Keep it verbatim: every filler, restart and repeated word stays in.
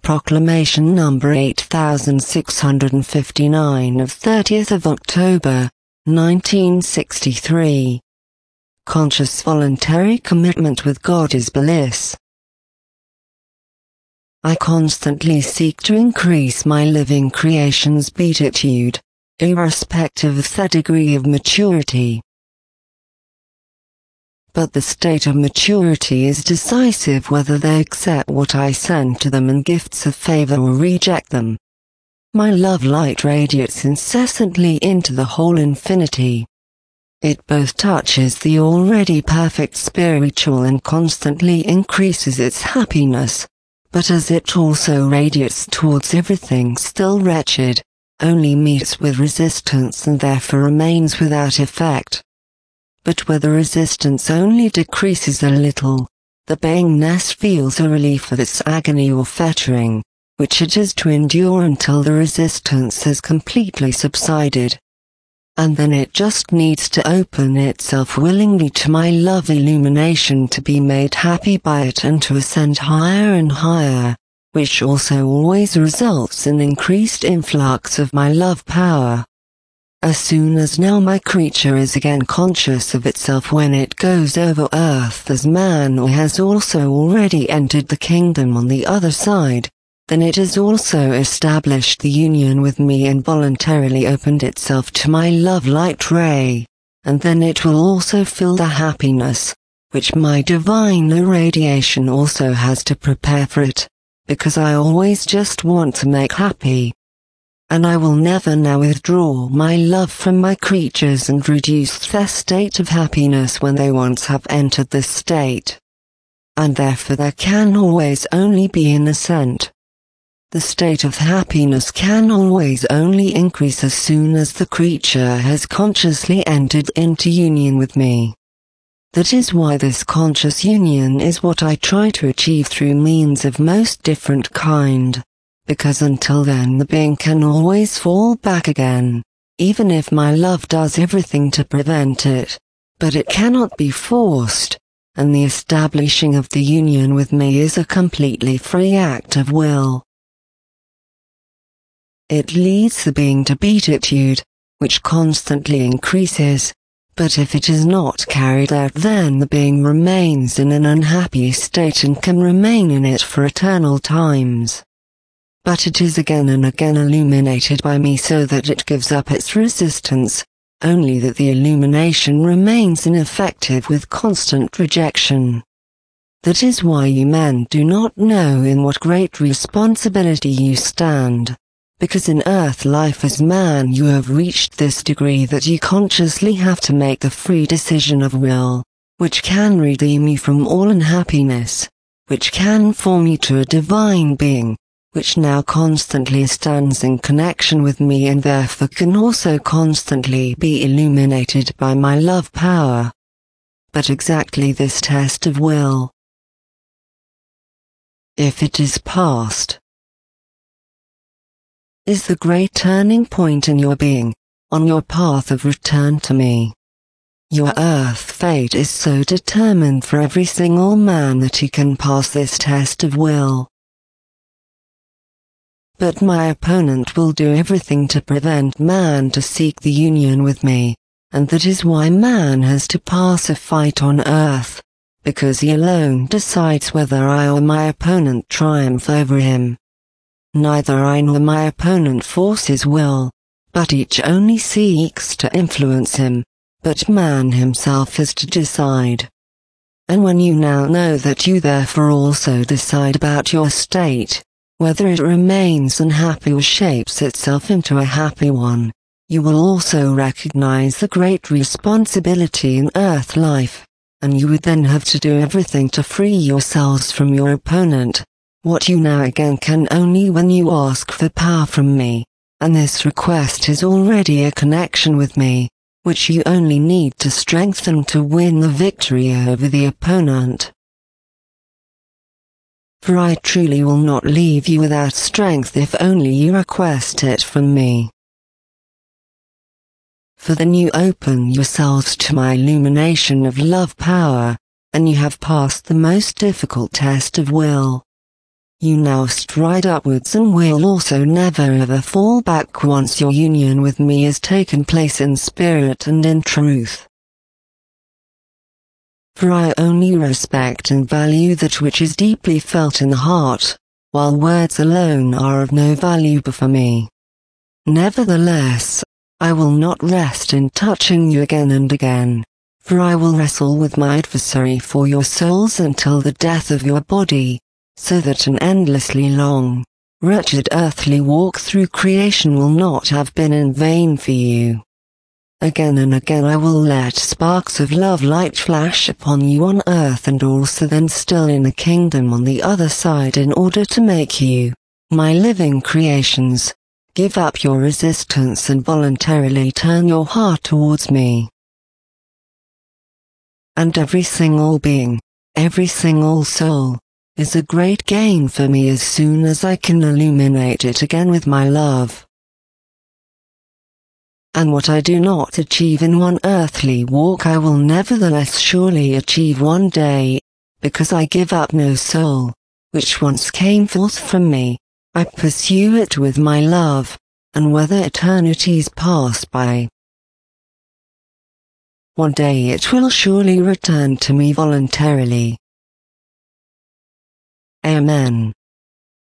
Proclamation number eight thousand six hundred fifty-nine of thirtieth of October, nineteen sixty-three. Conscious voluntary commitment with God is bliss. I constantly seek to increase my living creation's beatitude, irrespective of their degree of maturity. But the state of maturity is decisive whether they accept what I send to them in gifts of favor or reject them. My love light radiates incessantly into the whole infinity. It both touches the already perfect spiritual and constantly increases its happiness, but as it also radiates towards everything still wretched, only meets with resistance and therefore remains without effect. But where the resistance only decreases a little, the beingness feels a relief of its agony or fettering, which it is to endure until the resistance has completely subsided. And then it just needs to open itself willingly to my love illumination to be made happy by it and to ascend higher and higher, which also always results in increased influx of my love power. As soon as now my creature is again conscious of itself when it goes over earth as man or has also already entered the kingdom on the other side, then it has also established the union with me and voluntarily opened itself to my love light ray, and then it will also feel the happiness, which my divine irradiation also has to prepare for it, because I always just want to make happy. And I will never now withdraw my love from my creatures and reduce their state of happiness when they once have entered this state. And therefore there can always only be an ascent. The state of happiness can always only increase as soon as the creature has consciously entered into union with me. That is why this conscious union is what I try to achieve through means of most different kind. Because until then the being can always fall back again, even if my love does everything to prevent it, but it cannot be forced, and the establishing of the union with me is a completely free act of will. It leads the being to beatitude, which constantly increases, but if it is not carried out then the being remains in an unhappy state and can remain in it for eternal times. But it is again and again illuminated by me so that it gives up its resistance, only that the illumination remains ineffective with constant rejection. That is why you men do not know in what great responsibility you stand, because in earth life as man you have reached this degree that you consciously have to make the free decision of will, which can redeem you from all unhappiness, which can form you to a divine being, which now constantly stands in connection with me and therefore can also constantly be illuminated by my love power. But exactly this test of will, if it is passed, is the great turning point in your being, on your path of return to me. Your earth fate is so determined for every single man that he can pass this test of will. But my opponent will do everything to prevent man to seek the union with me, and that is why man has to pass a fight on earth, because he alone decides whether I or my opponent triumph over him. Neither I nor my opponent force his will, but each only seeks to influence him, but man himself is to decide. And when you now know that you therefore also decide about your state, whether it remains unhappy or shapes itself into a happy one, you will also recognize the great responsibility in earth life, and you would then have to do everything to free yourselves from your opponent, what you now again can only when you ask for power from me, and this request is already a connection with me, which you only need to strengthen to win the victory over the opponent. For I truly will not leave you without strength if only you request it from me. For then you open yourselves to my illumination of love power, and you have passed the most difficult test of will. You now stride upwards and will also never ever fall back once your union with me has taken place in spirit and in truth. For I only respect and value that which is deeply felt in the heart, while words alone are of no value before me. Nevertheless, I will not rest in touching you again and again, for I will wrestle with my adversary for your souls until the death of your body, so that an endlessly long, wretched earthly walk through creation will not have been in vain for you. Again and again I will let sparks of love light flash upon you on earth and also then still in the kingdom on the other side in order to make you, my living creations, give up your resistance and voluntarily turn your heart towards me. And every single being, every single soul, is a great gain for me as soon as I can illuminate it again with my love. And what I do not achieve in one earthly walk I will nevertheless surely achieve one day, because I give up no soul, which once came forth from me, I pursue it with my love, and whether eternities pass by. One day it will surely return to me voluntarily. Amen.